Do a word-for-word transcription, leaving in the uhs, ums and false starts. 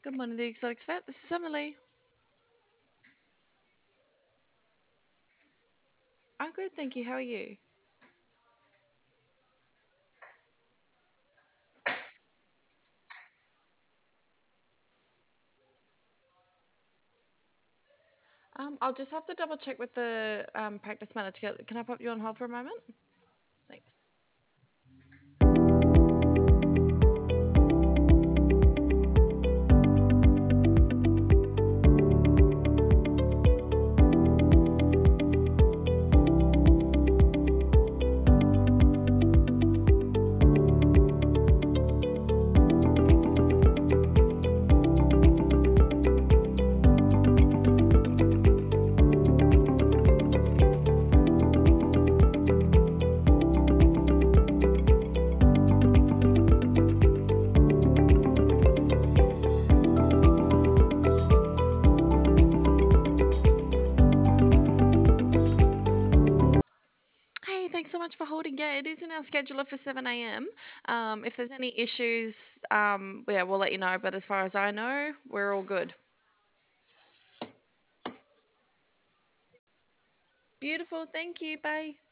Good morning, the Exotics Vet. This is Emily. I'm good, thank you. How are you? Um, I'll just have to double check with the um, practice manager. Can I pop you on hold for a moment? Thanks. Hey, thanks so much for holding. Yeah, it is in our scheduler for seven a m. Um, if there's any issues, um, yeah, we'll let you know. But as far as I know, we're all good. Beautiful. Thank you. Bye.